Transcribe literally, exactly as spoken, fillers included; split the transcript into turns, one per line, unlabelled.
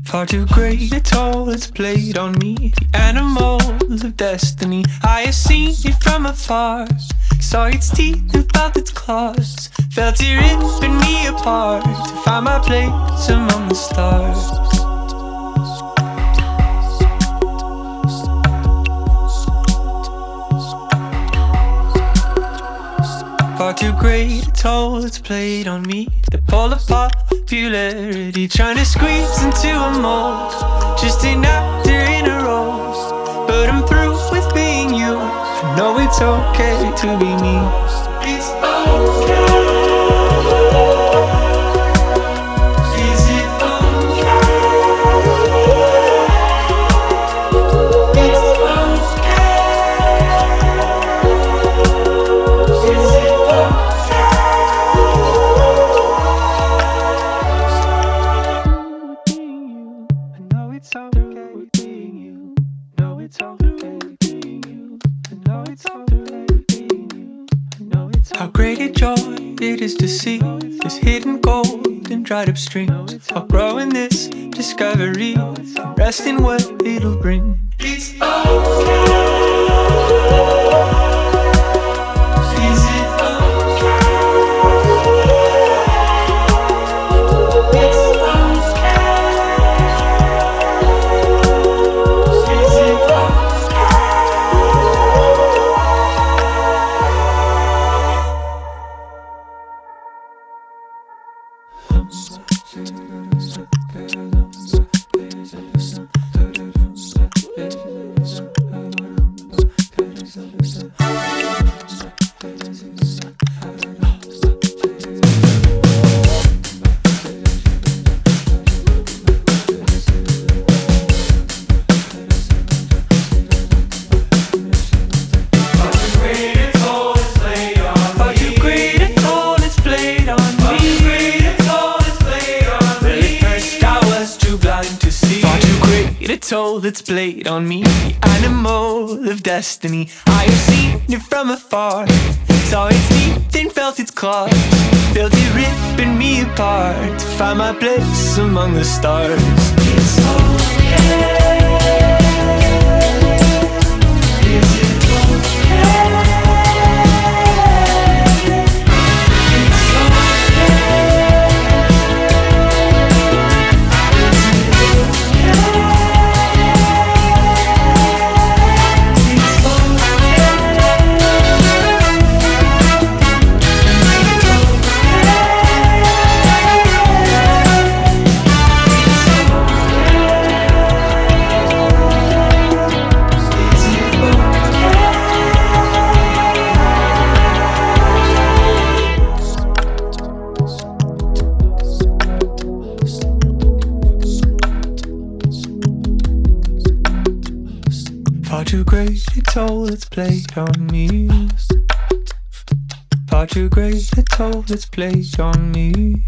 Far too great a toll it's played on me. The animals of destiny, I have seen it from afar. Saw its teeth and felt its claws, felt it ripping me apart to find my place among the stars. Far too great a toll it's played on me. The polar popularity, trying to squeeze into a mold, just an actor in a role. But I'm through with being you. I know it's okay to be me. It's okay. How great a joy it is to see this hidden gold in dried up streams. I'll grow in this discovery and rest in what it'll bring. It's okay. Is it okay? It's okay. Is it okay? Toll that's played on me, the animal of destiny. I have seen it from afar, saw its teeth and felt its claws, felt it ripping me apart to find my place among the stars. It's okay. Is it okay? Far too great a toll that's played on me. Far too great a toll that's played on me.